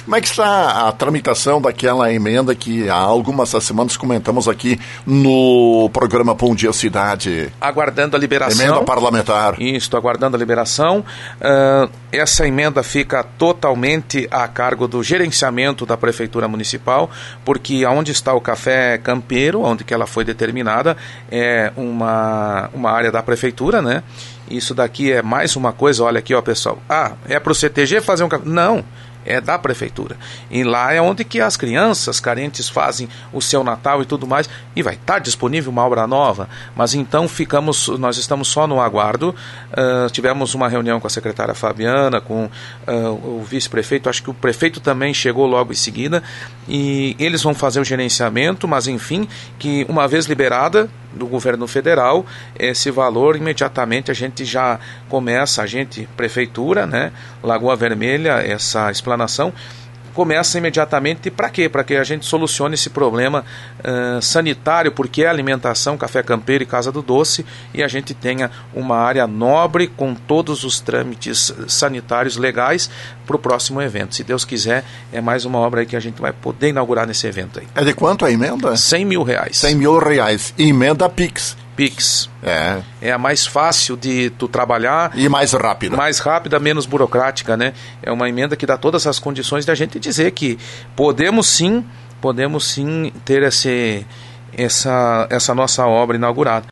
Como é que está a tramitação daquela emenda que há algumas semanas comentamos aqui no programa Bom Dia Cidade? Aguardando a liberação. Emenda parlamentar. Isso, aguardando a liberação. Essa emenda fica totalmente a cargo do gerenciamento da Prefeitura Municipal, porque onde está o Café Campeiro, onde que ela foi determinada, é uma área da Prefeitura, né? Isso daqui é mais uma coisa, olha aqui, ó, pessoal. É para o CTG fazer um café? Não. É da prefeitura. E lá é onde que as crianças carentes fazem o seu Natal e tudo mais. E vai estar disponível uma obra nova. Mas então nós estamos só no aguardo. Tivemos uma reunião com a secretária Fabiana, com o vice-prefeito. Acho que o prefeito também chegou logo em seguida. E eles vão fazer o gerenciamento, mas enfim, que uma vez liberada do governo federal, esse valor imediatamente a gente já começa, prefeitura, né, Lagoa Vermelha, essa explanação, começa imediatamente. Para quê? Para que a gente solucione esse problema sanitário, porque é alimentação, Café Campeiro e Casa do Doce, e a gente tenha uma área nobre com todos os trâmites sanitários legais para o próximo evento. Se Deus quiser, é mais uma obra aí que a gente vai poder inaugurar nesse evento aí. É de quanto a emenda? R$100 mil. R$100 mil. Emenda PIX. É a mais fácil de tu trabalhar. E mais rápida. Mais rápida, menos burocrática, né? É uma emenda que dá todas as condições da gente dizer que podemos sim ter essa nossa obra inaugurada.